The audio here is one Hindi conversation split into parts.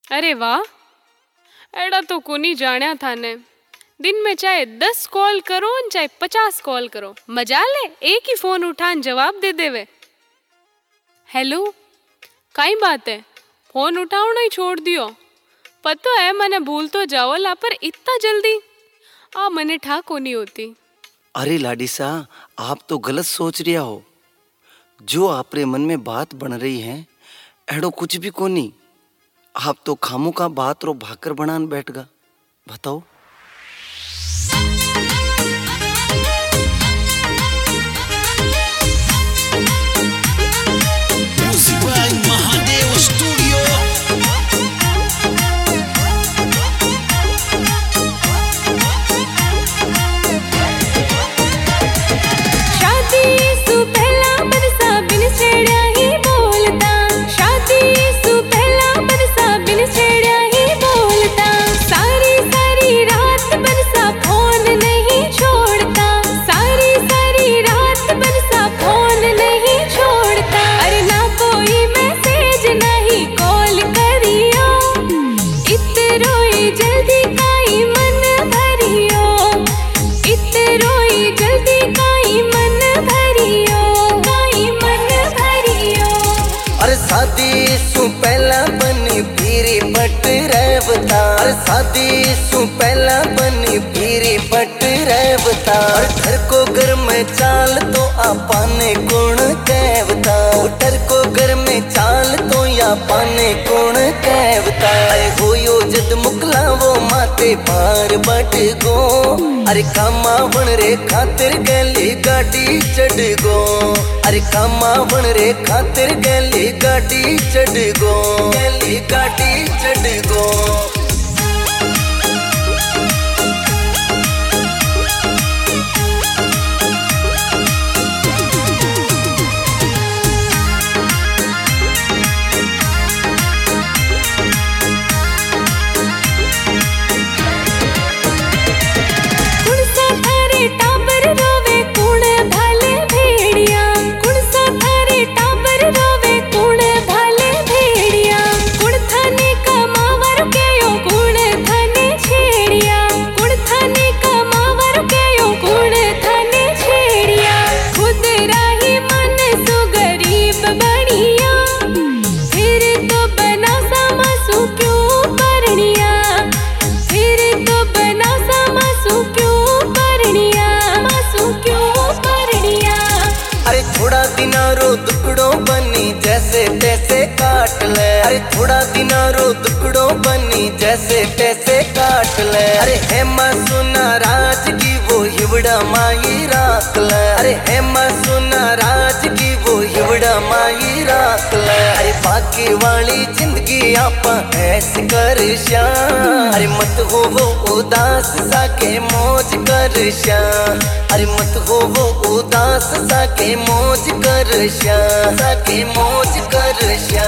अरे वाह, एड़ा तो कोनी जाण्या थाने। दिन में चाहे 10 कॉल करो न चाहे 50 कॉल करो, मजा ले एक ही फोन उठान जवाब दे देवे। हेलो, काई बात है, फोन उठावना ही छोड़ दियो। पतो है मने भूल तो जावला, पर इतना जल्दी आ मने ठा कोनी होती। अरे लाडीसा, आप तो गलत सोच रिया हो। जो आपरे मन में बात बन रही है एड़ो कुछ भी कोनी। आप तो खामू का बात रो भाकर बनान बैठ गा। बताओ। महादेव स्टूडियो। शादी सु पहला बनी पीरी पट रहवता। शादी सु पहला बनी पीरी पट रहवता। घर को घर में चाल तो आपाने कौन कहवता। घर को घर में चाल तो आपाने कौन कहवता। होयो जद मुकला वो माते पार बट गो। अरे कामा बन रे खातिर गली गाड़ी चढ़ गो। अरे कामा बन रे खातिर गली गाड़ी चढ़ गो। गली गाड़ी चढ़ गो। दुकड़ो बनी जैसे तैसे काट ले। अरे थोड़ा दिना रो दुकड़ो बनी जैसे तैसे काट ले। अरे हेमा सुना राज की वो हिवड़ा माई राख ले। अरे हेमा सुना राज की वो हिवड़ा माई राख ले। अरे बाकी वाली जिंदगी आपा ऐसे कर श्या। अरे मत हो वो उदास साके मौज कर श्या। अरे मत हो वो उदास साके मौज कर श्या। साके मौज कर श्या।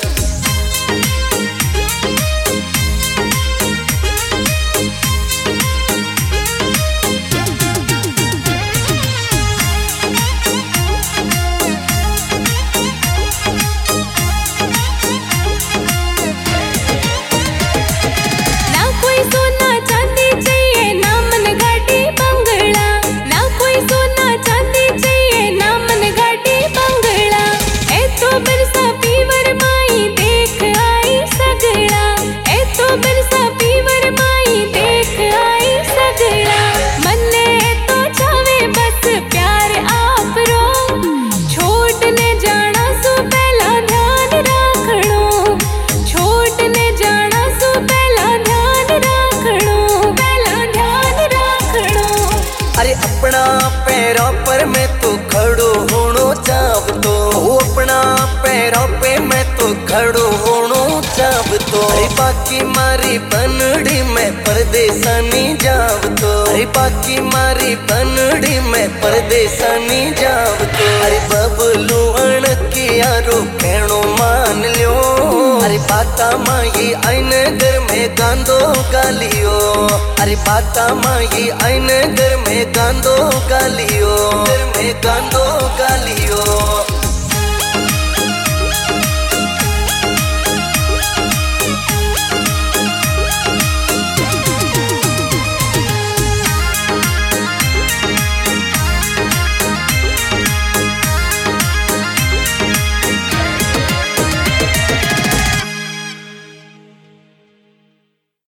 अपना पैरों पर मैं तो खड़ो होनो चाव तो। अपना पैरों पे मैं तो खड़ो होनो चाव तो। अरे बाकी मारी बनड़ी में परदेसानी जाव तो। अरे बाकी मारी बनड़ी में परदेसानी जाव तो। अरे बबलू अणकी यारो कहनो मान लियो। अरे बाता माई आइन घर में गांदो गालियो। अरे बाता माई आइन घर में गांदो गालियो। घर में गांदो गालियो।